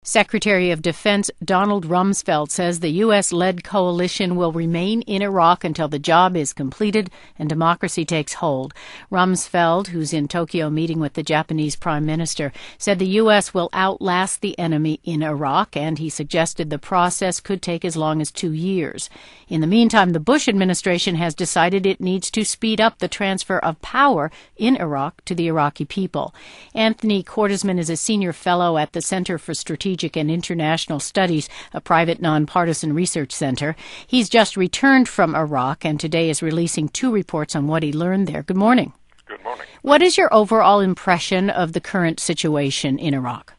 Secretary of Defense Donald Rumsfeld says the U.S.-led coalition will remain in Iraq until the job is completed and democracy takes hold. Rumsfeld, who's in Tokyo meeting with the Japanese Prime Minister, said the U.S. will outlast the enemy in Iraq, and he suggested the process could take as long as 2 years. In the meantime, the Bush administration has decided it needs to speed up the transfer of power in Iraq to the Iraqi people. Anthony Cordesman is a senior fellow at the Center for Strategic and International Studies, a private nonpartisan research center. He's just returned from Iraq and today is releasing 2 reports on what he learned there. Good morning. Good morning. What is your overall impression of the current situation in Iraq?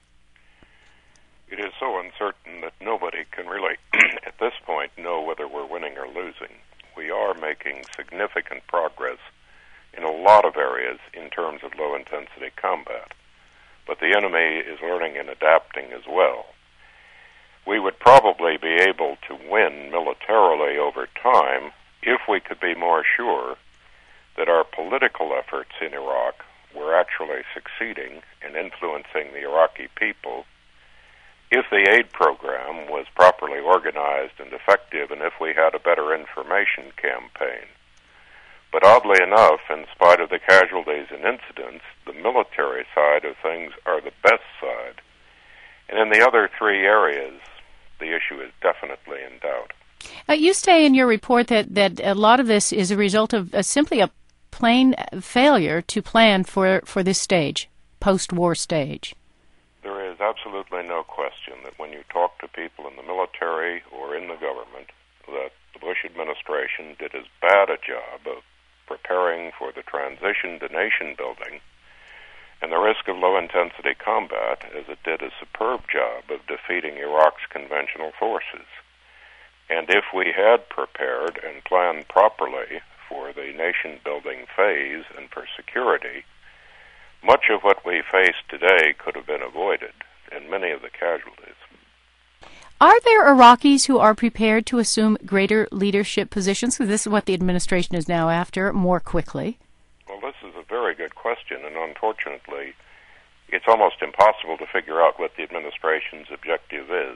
It is so uncertain that nobody can really, at this point, know whether we're winning or losing. We are making significant progress in a lot of areas in terms of low-intensity combat, but the enemy is learning and adapting as well. We would probably be able to win militarily over time if we could be more sure that our political efforts in Iraq were actually succeeding in influencing the Iraqi people, if the aid program was properly organized and effective, and if we had a better information campaign. But oddly enough, in spite of the casualties and incidents, the military side of things are the best side. And in the other 3 areas, the issue is definitely in doubt. You say in your report that a lot of this is a result of simply a plain failure to plan for this stage, post-war stage. There is absolutely no question that when you talk to people in the military or in the government, that the Bush administration did as bad a job of preparing for the transition to nation building and the risk of low-intensity combat as it did a superb job of defeating Iraq's conventional forces. And if we had prepared and planned properly for the nation-building phase and for security, much of what we face today could have been avoided, and many of the casualties. Are there Iraqis who are prepared to assume greater leadership positions? Because this is what the administration is now after, more quickly. Well, this is a very good question, and unfortunately, it's almost impossible to figure out what the administration's objective is.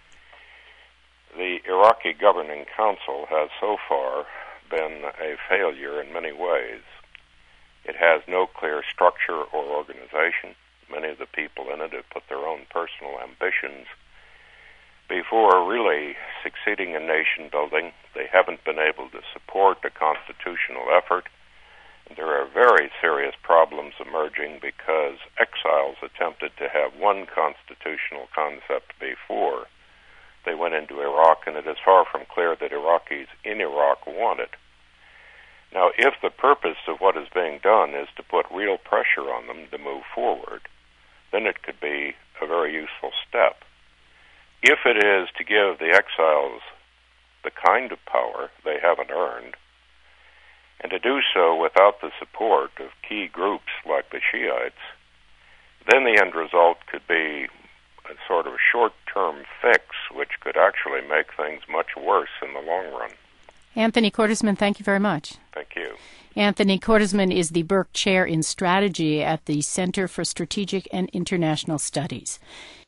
The Iraqi Governing Council has so far been a failure in many ways. It has no clear structure or organization. Many of the people in it have put their own personal ambitions before really succeeding in nation building. They haven't been able to support a constitutional effort. There are very serious problems emerging because exiles attempted to have one constitutional concept before they went into Iraq, and it is far from clear that Iraqis in Iraq want it. Now, if the purpose of what is being done is to put real pressure on them to move forward, then it could be a very useful step. If it is to give the exiles the kind of power they haven't earned, and to do so without the support of key groups like the Shiites, then the end result could be a sort of short-term fix, which could actually make things much worse in the long run. Anthony Cordesman, thank you very much. Thank you. Anthony Cordesman is the Burke Chair in Strategy at the Center for Strategic and International Studies.